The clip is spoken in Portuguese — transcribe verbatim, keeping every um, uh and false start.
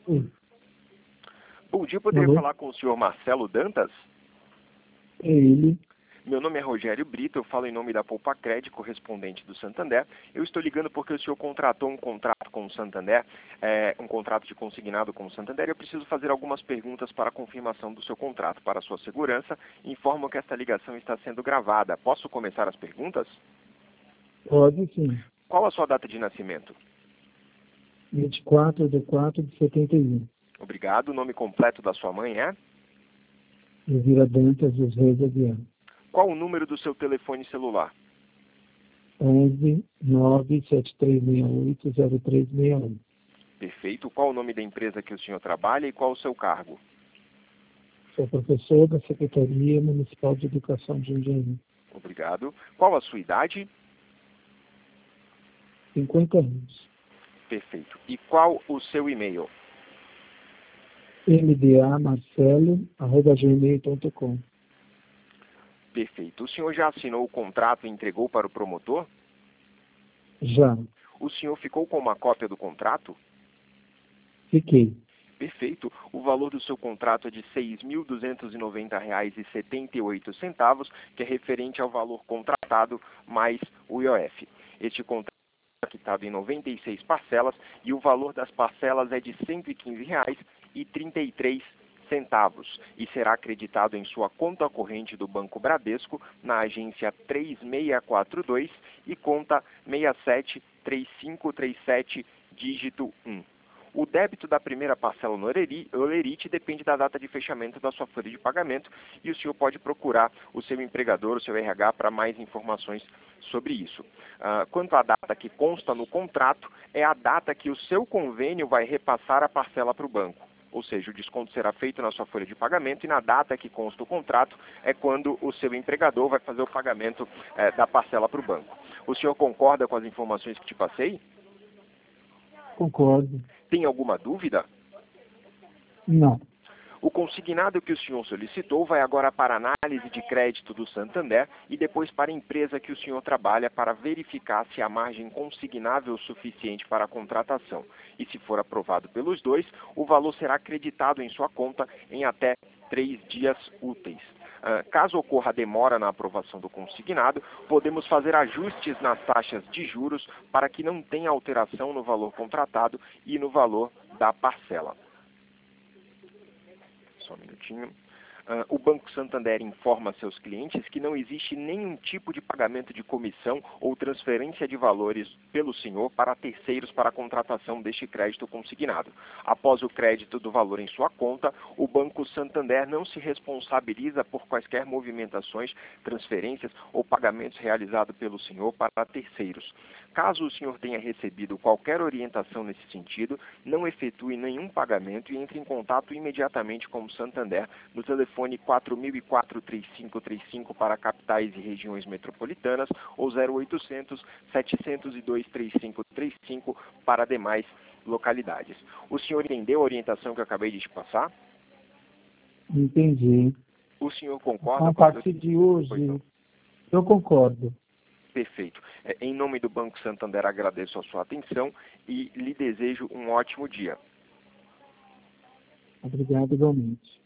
Oi. Bom dia, eu poderia Alô? falar com o senhor Marcelo Dantas? É ele. Meu nome é Rogério Brito, eu falo em nome da Poupa Crédito, correspondente do Santander. Eu estou ligando porque o senhor contratou um contrato com o Santander, é, um contrato de consignado com o Santander, e eu preciso fazer algumas perguntas para a confirmação do seu contrato. Para a sua segurança, informo que esta ligação está sendo gravada. Posso começar as perguntas? Pode sim. Qual a sua data de nascimento? vinte e quatro de quatro de setenta e um. Obrigado. O nome completo da sua mãe é? Elvira Dantas dos Reis Aguiar. Qual o número do seu telefone celular? onze nove sete três seis oito zero três seis um. Perfeito. Qual o nome da empresa que o senhor trabalha e qual o seu cargo? Sou professor da Secretaria Municipal de Educação de Jundiaí. Obrigado. Qual a sua idade? cinquenta anos. Perfeito. E qual o seu e-mail? mdamarcelo arroba gmail ponto com. Perfeito. O senhor já assinou o contrato e entregou para o promotor? Já. O senhor ficou com uma cópia do contrato? Fiquei. Perfeito. O valor do seu contrato é de seis mil duzentos e noventa reais e setenta e oito centavos, que é referente ao valor contratado mais o I O F. Este contrato é quitado em noventa e seis parcelas e o valor das parcelas é de cento e quinze reais e trinta e três centavos e será acreditado em sua conta corrente do Banco Bradesco na agência três seis quatro dois e conta seis sete três cinco três sete dígito um. O débito da primeira parcela no Olerite depende da data de fechamento da sua folha de pagamento e o senhor pode procurar o seu empregador, o seu R H, para mais informações sobre isso. Uh, quanto à data que consta no contrato, é a data que o seu convênio vai repassar a parcela para o banco. Ou seja, o desconto será feito na sua folha de pagamento e na data que consta o contrato é quando o seu empregador vai fazer o pagamento eh, da parcela para o banco. O senhor concorda com as informações que te passei? Concordo. Tem alguma dúvida? Não. O consignado que o senhor solicitou vai agora para a análise de crédito do Santander e depois para a empresa que o senhor trabalha para verificar se há margem consignável suficiente para a contratação. E se for aprovado pelos dois, o valor será acreditado em sua conta em até três dias úteis. Uh, caso ocorra demora na aprovação do consignado, podemos fazer ajustes nas taxas de juros para que não tenha alteração no valor contratado e no valor da parcela. Só um minutinho. Uh, o Banco Santander informa seus clientes que não existe nenhum tipo de pagamento de comissão ou transferência de valores pelo senhor para terceiros para a contratação deste crédito consignado. Após o crédito do valor em sua conta, o Banco Santander não se responsabiliza por quaisquer movimentações, transferências ou pagamentos realizados pelo senhor para terceiros. Caso o senhor tenha recebido qualquer orientação nesse sentido, não efetue nenhum pagamento e entre em contato imediatamente com o Santander no telefone quatro mil e quatro, trinta e cinco trinta e cinco para capitais e regiões metropolitanas ou zero oitocentos, setecentos e dois, trinta e cinco trinta e cinco para demais localidades. O senhor entendeu a orientação que eu acabei de te passar? Entendi. O senhor concorda A com as... partir de hoje, eu concordo. Perfeito. Em nome do Banco Santander, agradeço a sua atenção e lhe desejo um ótimo dia. Obrigado igualmente.